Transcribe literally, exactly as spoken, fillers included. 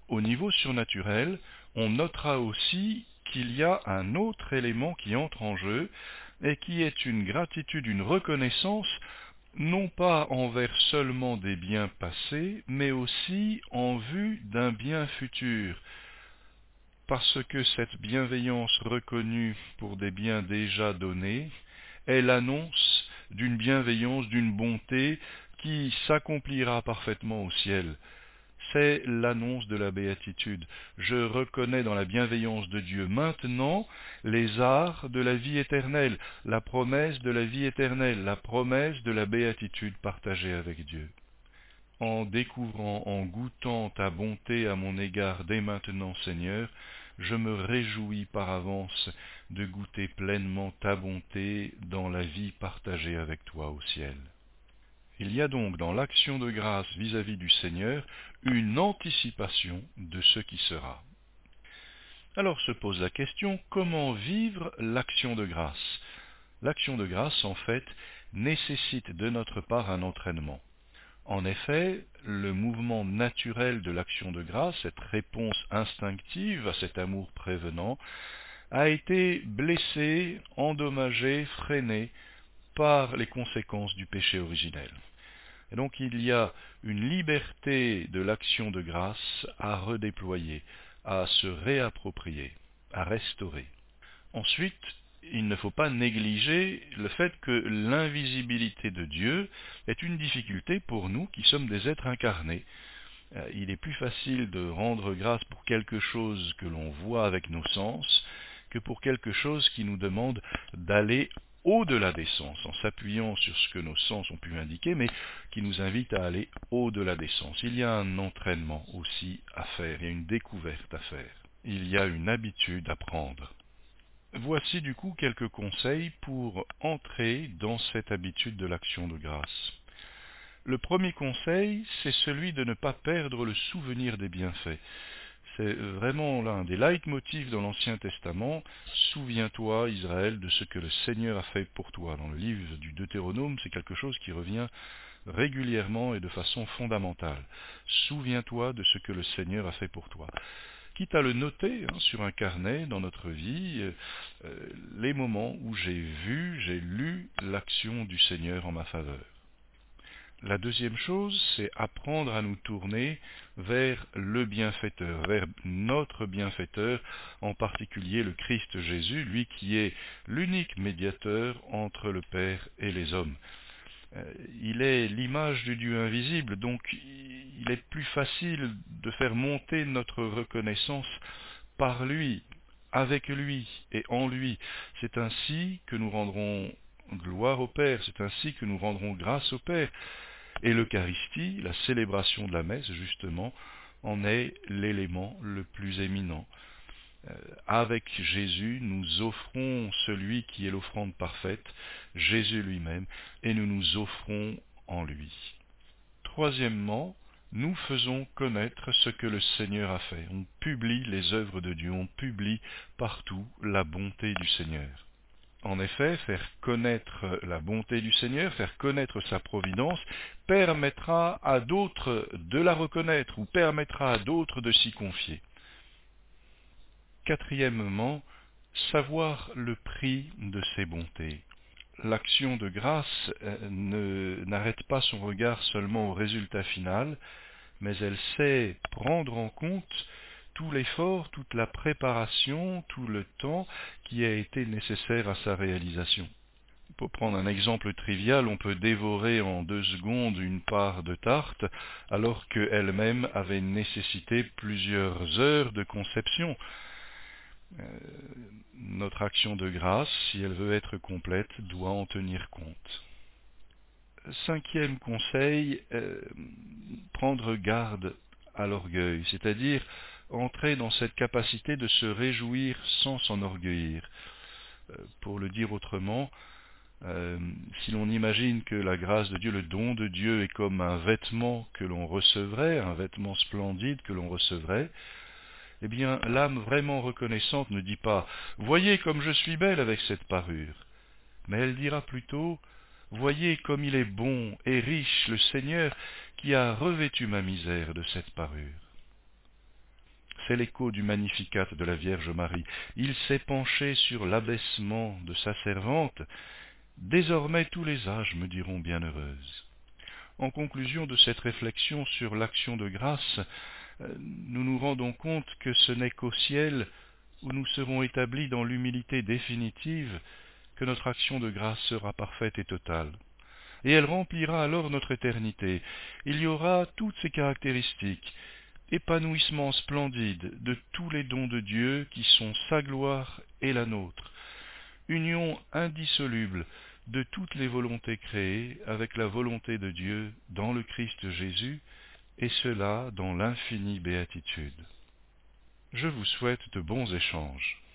Au niveau surnaturel, on notera aussi qu'il y a un autre élément qui entre en jeu et qui est une gratitude, une reconnaissance, non pas envers seulement des biens passés, mais aussi en vue d'un bien futur, parce que cette bienveillance reconnue pour des biens déjà donnés est l'annonce d'une bienveillance, d'une bonté qui s'accomplira parfaitement au ciel. C'est l'annonce de la béatitude. Je reconnais dans la bienveillance de Dieu maintenant les arts de la vie éternelle, la promesse de la vie éternelle, la promesse de la béatitude partagée avec Dieu. En découvrant, en goûtant ta bonté à mon égard dès maintenant, Seigneur, je me réjouis par avance de goûter pleinement ta bonté dans la vie partagée avec toi au ciel. Il y a donc dans l'action de grâce vis-à-vis du Seigneur une anticipation de ce qui sera. Alors se pose la question, comment vivre l'action de grâce? L'action de grâce, en fait, nécessite de notre part un entraînement. En effet, le mouvement naturel de l'action de grâce, cette réponse instinctive à cet amour prévenant, a été blessé, endommagé, freiné par les conséquences du péché originel. Et donc il y a une liberté de l'action de grâce à redéployer, à se réapproprier, à restaurer. Ensuite, il ne faut pas négliger le fait que l'invisibilité de Dieu est une difficulté pour nous qui sommes des êtres incarnés. Il est plus facile de rendre grâce pour quelque chose que l'on voit avec nos sens que pour quelque chose qui nous demande d'aller au-delà des sens, en s'appuyant sur ce que nos sens ont pu indiquer, mais qui nous invite à aller au-delà des sens. Il y a un entraînement aussi à faire, il y a une découverte à faire, il y a une habitude à prendre. Voici du coup quelques conseils pour entrer dans cette habitude de l'action de grâce. Le premier conseil, c'est celui de ne pas perdre le souvenir des bienfaits. C'est vraiment l'un des leitmotifs dans l'Ancien Testament. Souviens-toi, Israël, de ce que le Seigneur a fait pour toi. Dans le livre du Deutéronome, c'est quelque chose qui revient régulièrement et de façon fondamentale. Souviens-toi de ce que le Seigneur a fait pour toi. Quitte à le noter hein, sur un carnet dans notre vie, euh, les moments où j'ai vu, j'ai lu l'action du Seigneur en ma faveur. La deuxième chose, c'est apprendre à nous tourner vers le bienfaiteur, vers notre bienfaiteur, en particulier le Christ Jésus, lui qui est l'unique médiateur entre le Père et les hommes. Il est l'image du Dieu invisible, donc il est plus facile de faire monter notre reconnaissance par lui, avec lui et en lui. C'est ainsi que nous rendrons gloire au Père, c'est ainsi que nous rendrons grâce au Père. Et l'Eucharistie, la célébration de la messe, justement, en est l'élément le plus éminent. Euh, avec Jésus, nous offrons celui qui est l'offrande parfaite, Jésus lui-même, et nous nous offrons en lui. Troisièmement, nous faisons connaître ce que le Seigneur a fait. On publie les œuvres de Dieu, on publie partout la bonté du Seigneur. En effet, faire connaître la bonté du Seigneur, faire connaître sa providence, permettra à d'autres de la reconnaître ou permettra à d'autres de s'y confier. Quatrièmement, savoir le prix de ses bontés. L'action de grâce ne, n'arrête pas son regard seulement au résultat final, mais elle sait prendre en compte tout l'effort, toute la préparation, tout le temps qui a été nécessaire à sa réalisation. Pour prendre un exemple trivial, on peut dévorer en deux secondes une part de tarte, alors qu'elle-même avait nécessité plusieurs heures de conception. Euh, notre action de grâce, si elle veut être complète, doit en tenir compte. Cinquième conseil, euh, prendre garde à l'orgueil, c'est-à-dire entrer dans cette capacité de se réjouir sans s'enorgueillir. Euh, pour le dire autrement, euh, si l'on imagine que la grâce de Dieu, le don de Dieu est comme un vêtement que l'on recevrait, un vêtement splendide que l'on recevrait, eh bien l'âme vraiment reconnaissante ne dit pas « Voyez comme je suis belle avec cette parure », mais elle dira plutôt « Voyez comme il est bon et riche le Seigneur qui a revêtu ma misère de cette parure ». fait l'écho du Magnificat de la Vierge Marie. Il s'est penché sur l'abaissement de sa servante. Désormais tous les âges me diront bienheureuse. En conclusion de cette réflexion sur l'action de grâce, nous nous rendons compte que ce n'est qu'au ciel, où nous serons établis dans l'humilité définitive, que notre action de grâce sera parfaite et totale. Et elle remplira alors notre éternité. Il y aura toutes ces caractéristiques, épanouissement splendide de tous les dons de Dieu qui sont sa gloire et la nôtre, union indissoluble de toutes les volontés créées avec la volonté de Dieu dans le Christ Jésus, et cela dans l'infinie béatitude. Je vous souhaite de bons échanges.